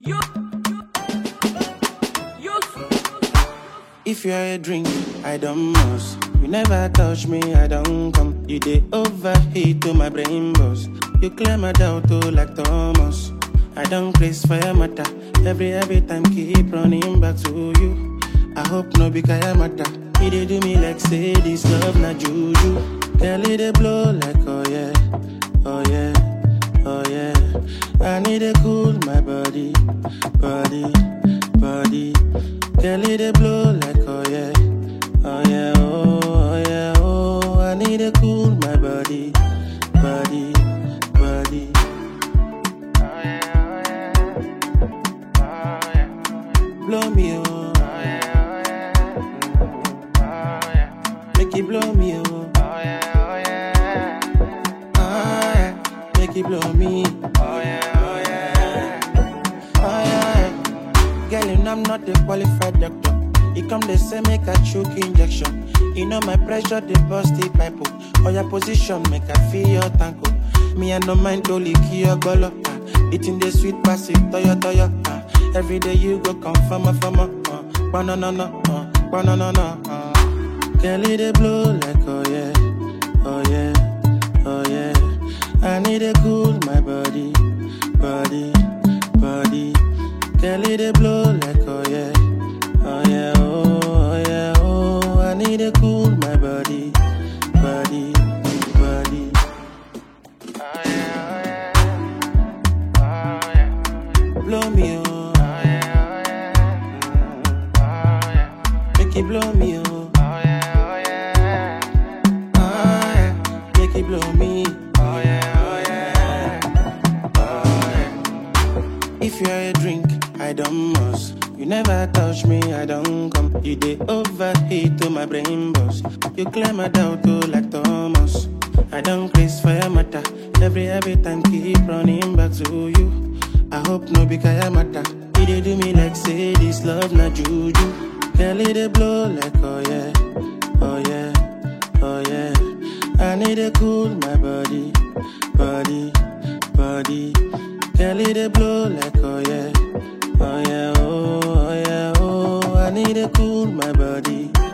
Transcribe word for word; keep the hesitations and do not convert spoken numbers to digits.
If you're a drink, I don't must. You never touch me, I don't come. You dey overheat to my brain boss. You clear my doubt oh, like Thomas. I don't place fire matter. Every every time keep running back to you. I hope no be kaya matter. You dey do me like say this love na juju. Girl, it dey blow like oh yeah, oh yeah, oh yeah. I need to cool my body, body, body. Girl, it dey blow like oh yeah, oh yeah, oh, oh yeah, oh. I need to cool my body, body, body. Oh yeah, oh yeah, oh yeah. Blow me oh, oh yeah, oh yeah, oh yeah. Make it blow me oh, oh yeah, oh yeah, oh yeah. Make it blow me, oh yeah, oh yeah, oh yeah. Girl, you know I'm not a qualified doctor. You come they say make a choke injection. You know my pressure they bust the pipe. Or your position make I feel your tanko. Me I no mind to lick your gullo. Uh, eating the sweet passive toyo toyo. Uh, every day you go come from a from a. Uh, banana no, uh, banana no. Uh. Girl, it blow like oh yeah, oh yeah, oh yeah. I need to cool my body, body, body. Girl, it blow like oh yeah, oh yeah, oh, oh yeah, oh. I need to cool my body, body, body. Oh yeah, oh yeah, oh yeah. Blow me oh, oh yeah, oh yeah, mm, oh yeah. Make it blow me oh, oh yeah, oh yeah, oh yeah. Make it blow me, oh yeah, oh yeah, oh yeah. If you're a drink, I don't must. You never touch me, I don't come. You dey overheat to my brain boss. You clear my doubt oh, like Thomas. I don't place fire matter. Every every time keep running back to you. I hope no be kaya matter. You dey do me like say this love na juju. Girl, it dey blow like oh yeah, oh yeah, oh yeah. I need to cool my body, body, body. Girl, it dey blow like oh yeah, oh yeah, oh, oh yeah, oh. I need to cool my body.